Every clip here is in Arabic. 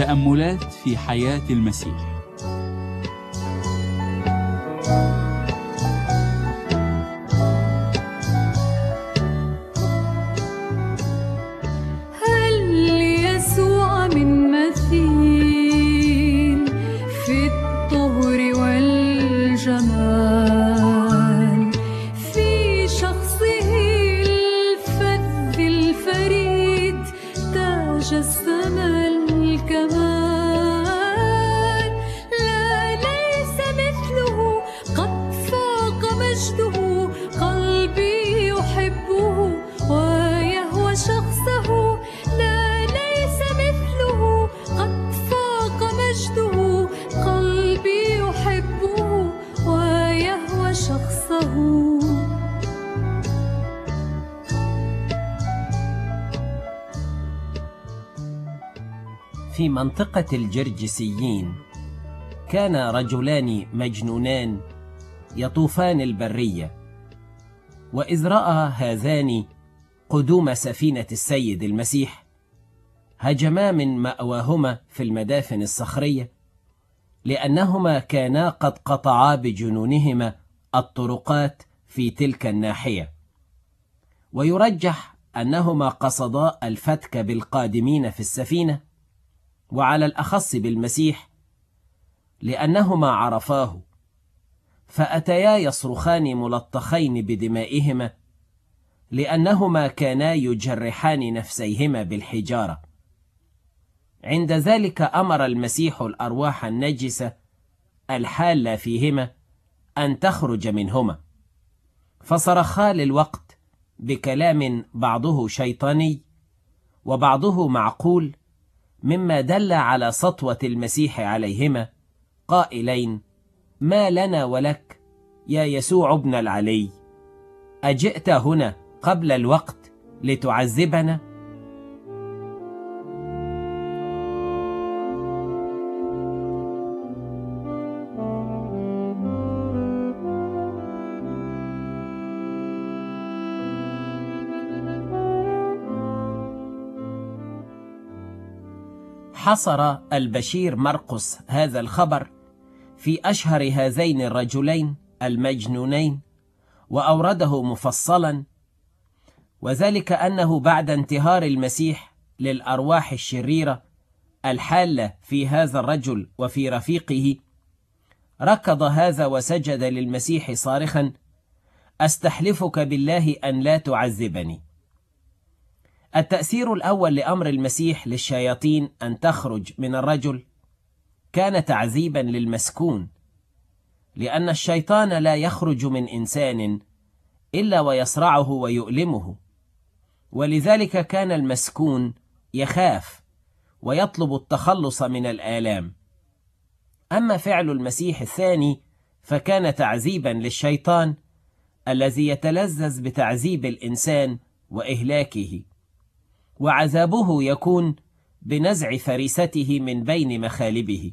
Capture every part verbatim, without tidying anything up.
تأملات في حياة المسيح. هل يسوع من مثيل في الطهر والجمال، في شخصه الفذ الفريد تجسم الكمال. لا ليس مثله، قد فاق مجده، قلبي يحبه ويهوى شخصه. لا ليس مثله، قد فاق مجده، قلبي يحبه ويهوى شخصه. في منطقة الجرجسيين كان رجلان مجنونان يطوفان البرية، وإذ رأى هذان قدوم سفينة السيد المسيح هجما من مأواهما في المدافن الصخرية، لأنهما كانا قد قطعا بجنونهما الطرقات في تلك الناحية، ويرجح أنهما قصدا الفتك بالقادمين في السفينة، وعلى الأخص بالمسيح لأنهما عرفاه، فأتيا يصرخان ملطخين بدمائهما، لأنهما كانا يجرحان نفسيهما بالحجارة. عند ذلك أمر المسيح الأرواح النجسة الحالة فيهما أن تخرج منهما، فصرخا للوقت بكلام بعضه شيطاني وبعضه معقول، مما دل على سطوة المسيح عليهما، قائلين: ما لنا ولك يا يسوع ابن العلي؟ أجئت هنا قبل الوقت لتعذبنا؟ حصر البشير مرقس هذا الخبر في أشهر هذين الرجلين المجنونين، وأورده مفصلا، وذلك أنه بعد انتهار المسيح للأرواح الشريرة الحالة في هذا الرجل وفي رفيقه، ركض هذا وسجد للمسيح صارخا: أستحلفك بالله أن لا تعذبني. التأثير الأول لأمر المسيح للشياطين أن تخرج من الرجل كان تعذيبا للمسكون، لأن الشيطان لا يخرج من إنسان إلا ويصرعه ويؤلمه، ولذلك كان المسكون يخاف ويطلب التخلص من الآلام. أما فعل المسيح الثاني فكان تعذيبا للشيطان الذي يتلذذ بتعذيب الإنسان وإهلاكه، وعذابه يكون بنزع فريسته من بين مخالبه.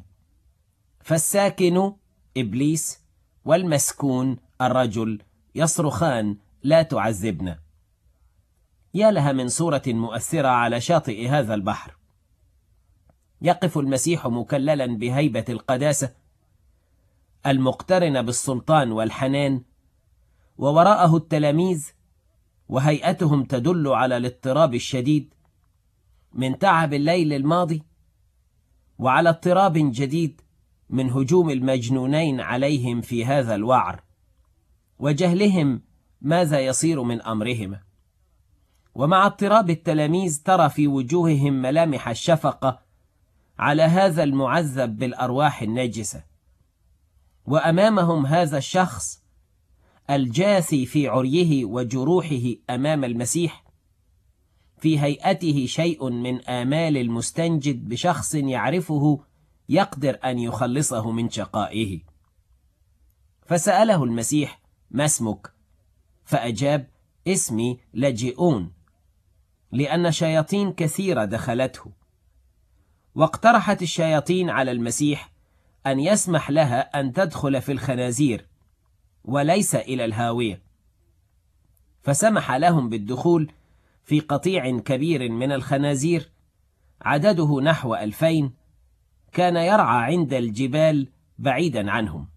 فالساكن إبليس والمسكون الرجل يصرخان: لا تعذبنا. يا لها من صورة مؤثرة على شاطئ هذا البحر. يقف المسيح مكللا بهيبة القداسة المقترنة بالسلطان والحنان، ووراءه التلاميذ، وهيئتهم تدل على الاضطراب الشديد من تعب الليل الماضي، وعلى اضطراب جديد من هجوم المجنونين عليهم في هذا الوعر، وجهلهم ماذا يصير من أمرهما. ومع اضطراب التلاميذ ترى في وجوههم ملامح الشفقة على هذا المعذب بالأرواح النجسة، وأمامهم هذا الشخص الجاثي في عريه وجروحه أمام المسيح، في هيئته شيء من آمال المستنجد بشخص يعرفه يقدر أن يخلصه من شقائه. فسأله المسيح: ما اسمك؟ فأجاب: اسمي لجئون، لأن شياطين كثيرة دخلته. واقترحت الشياطين على المسيح أن يسمح لها أن تدخل في الخنازير وليس إلى الهاوية، فسمح لهم بالدخول في قطيع كبير من الخنازير عدده نحو ألفين، كان يرعى عند الجبال بعيدا عنهم.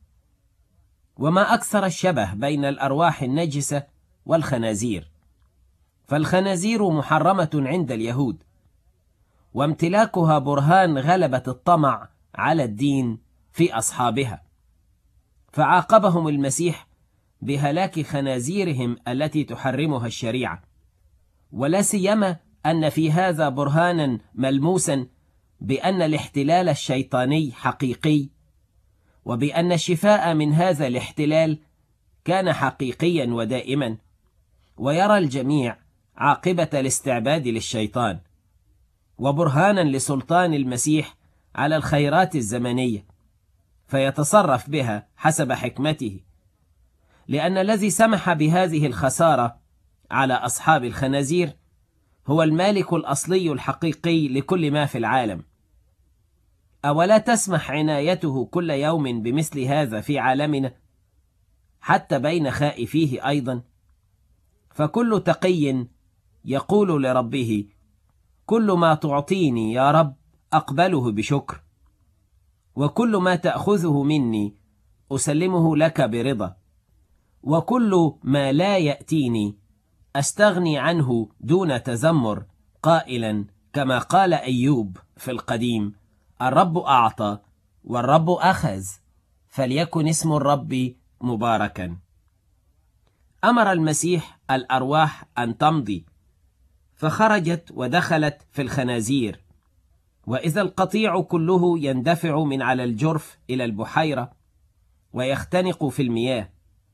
وما أكثر الشبه بين الأرواح النجسة والخنازير، فالخنازير محرمة عند اليهود، وامتلاكها برهان غلبة الطمع على الدين في أصحابها، فعاقبهم المسيح بهلاك خنازيرهم التي تحرمها الشريعة، ولا سيما أن في هذا برهانا ملموسا بأن الاحتلال الشيطاني حقيقي، وبأن الشفاء من هذا الاحتلال كان حقيقيا ودائما، ويرى الجميع عاقبة الاستعباد للشيطان، وبرهانا لسلطان المسيح على الخيرات الزمنية، فيتصرف بها حسب حكمته، لأن الذي سمح بهذه الخسارة على أصحاب الخنازير هو المالك الأصلي الحقيقي لكل ما في العالم. أولا تسمح عنايته كل يوم بمثل هذا في عالمنا حتى بين خائفيه أيضا؟ فكل تقي يقول لربه: كل ما تعطيني يا رب أقبله بشكر، وكل ما تأخذه مني أسلمه لك برضا، وكل ما لا يأتيني أستغني عنه دون تذمر، قائلا كما قال أيوب في القديم: الرب أعطى والرب أخذ، فليكن اسم الرب مباركا. أمر المسيح الأرواح أن تمضي، فخرجت ودخلت في الخنازير، وإذا القطيع كله يندفع من على الجرف إلى البحيرة ويختنق في المياه.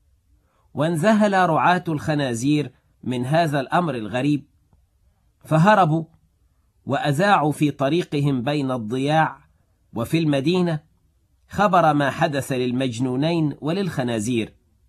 وانذهل رعاة الخنازير من هذا الأمر الغريب، فهربوا وأذاعوا في طريقهم بين الضياع وفي المدينة خبر ما حدث للمجنونين وللخنازير،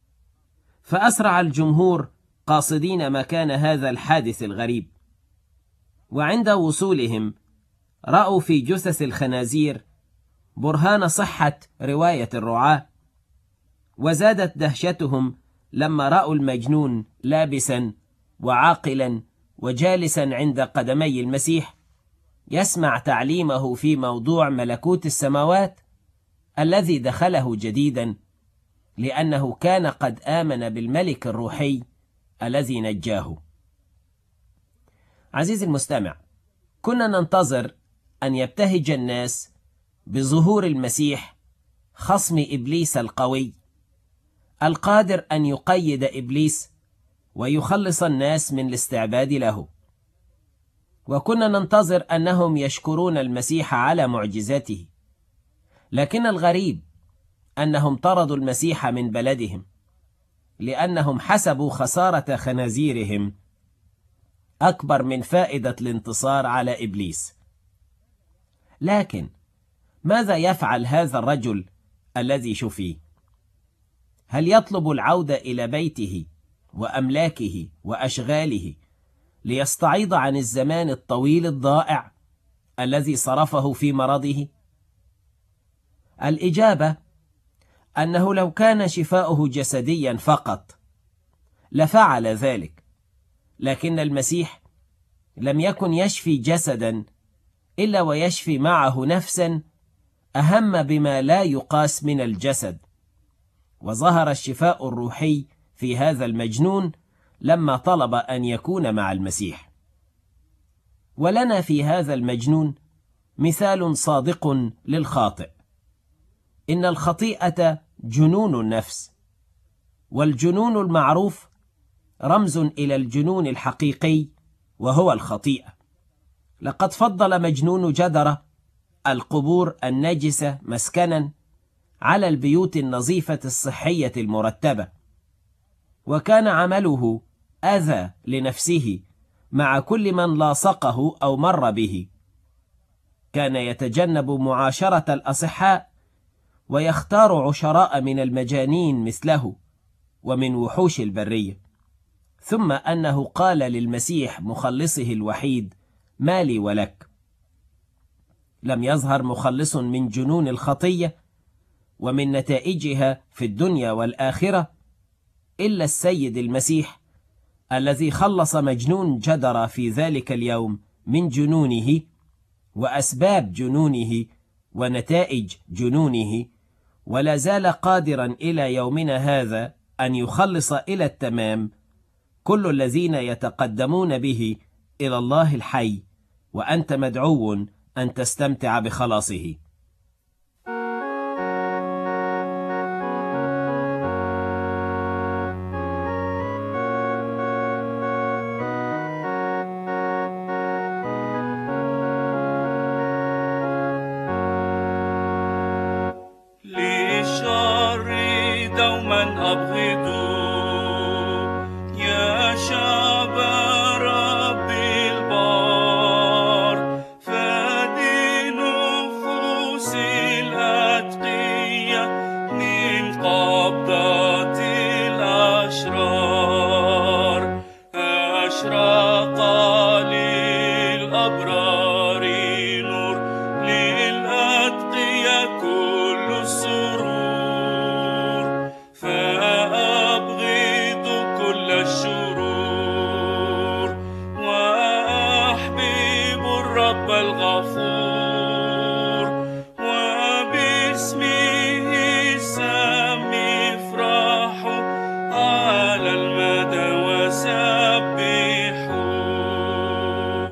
فأسرع الجمهور قاصدين مكان هذا الحادث الغريب. وعند وصولهم رأوا في جثث الخنازير برهان صحة رواية الرعاة، وزادت دهشتهم لما رأوا المجنون لابسا وعاقلا وجالسا عند قدمي المسيح يسمع تعليمه في موضوع ملكوت السماوات الذي دخله جديدا، لأنه كان قد آمن بالملك الروحي الذي نجاه. عزيزي المستمع، كنا ننتظر أن يبتهج الناس بظهور المسيح خصم إبليس القوي القادر أن يقيد إبليس ويخلص الناس من الاستعباد له، وكنا ننتظر أنهم يشكرون المسيح على معجزاته. لكن الغريب أنهم طردوا المسيح من بلدهم، لأنهم حسبوا خسارة خنازيرهم أكبر من فائدة الانتصار على إبليس. لكن ماذا يفعل هذا الرجل الذي شفي؟ هل يطلب العودة إلى بيته وأملاكه وأشغاله ليستعيض عن الزمان الطويل الضائع الذي صرفه في مرضه؟ الإجابة أنه لو كان شفاؤه جسديا فقط لفعل ذلك، لكن المسيح لم يكن يشفي جسدا إلا ويشفي معه نفسا أهم بما لا يقاس من الجسد. وظهر الشفاء الروحي في هذا المجنون لما طلب أن يكون مع المسيح. ولنا في هذا المجنون مثال صادق للخاطئ. إن الخطيئة جنون النفس، والجنون المعروف رمز إلى الجنون الحقيقي وهو الخطيئة. لقد فضل مجنون جدرة القبور النجسة مسكنا على البيوت النظيفة الصحية المرتبة، وكان عمله أذى لنفسه مع كل من لاصقه أو مر به. كان يتجنب معاشرة الأصحاء ويختار عشراء من المجانين مثله ومن وحوش البرية. ثم أنه قال للمسيح مخلصه الوحيد: ما لي ولك. لم يظهر مخلص من جنون الخطية ومن نتائجها في الدنيا والآخرة إلا السيد المسيح، الذي خلص مجنون جدر في ذلك اليوم من جنونه وأسباب جنونه ونتائج جنونه، ولا زال قادرا إلى يومنا هذا أن يخلص إلى التمام كل الذين يتقدمون به إلى الله الحي، وأنت مدعو أن تستمتع بخلاصه. للشر دوما أبغضوا يا شعب رب البار، فادي نفوس الأتقياء من قبضة الأشرار. أشرق للأبرار نور، للأتقياء كل السرور، فأبغض كل الشرور وأحبب الرب الغفور، وباسمه السم افرحوا على المدى وسبحوا.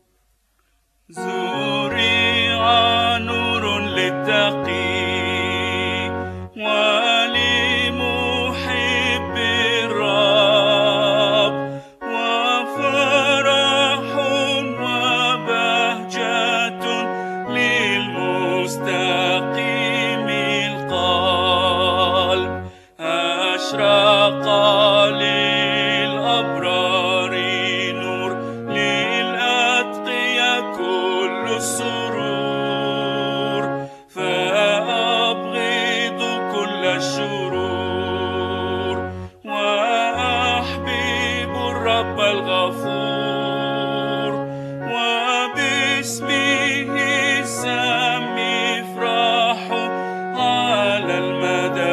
زرع نور للتقي ولمحب الرب، وفرح وبهجة للمستقيم القلب. أشرق للأبرار نور، للأتقياء كل السرور، فأبغض كل الشرور وأحبب الرب الغفور، وباسمه السم افرحوا على المدى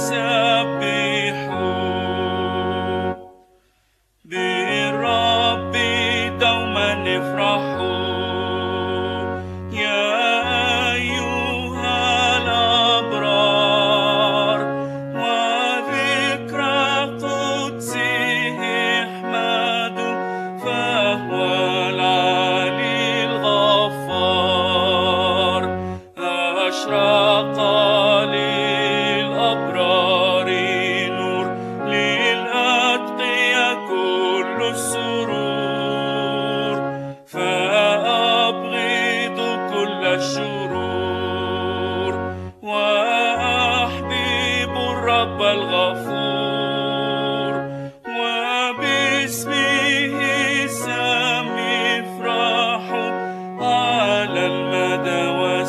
وسبحوا. بالرب دوما افرحوا يا أيها الأبرار، وذكرى قدسه احمدوا، فهو العلي الغفار. أشرق للأبرار نور، للأتقياء كل السرور، فأبغض كل الشرور وأحبب الرب الغفور، وباسمه السم افرحوا على المدى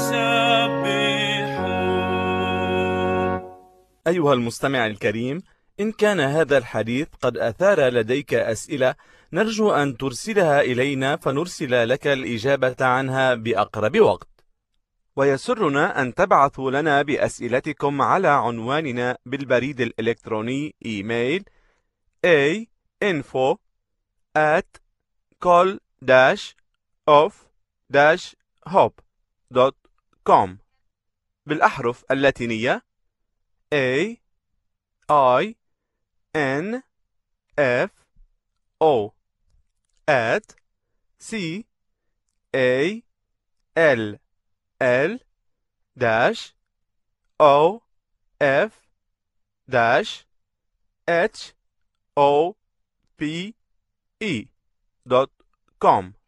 وسبحوا. أيها المستمع الكريم، إن كان هذا الحديث قد أثار لديك أسئلة، نرجو أن ترسلها إلينا فنرسل لك الإجابة عنها بأقرب وقت. ويسرنا أن تبعثوا لنا بأسئلتكم على عنواننا بالبريد الإلكتروني إيميل a info at col dash of dash hope دوت كوم بالأحرف اللاتينية A I N F O at C A L L dash O F dash H O P E دوت كوم.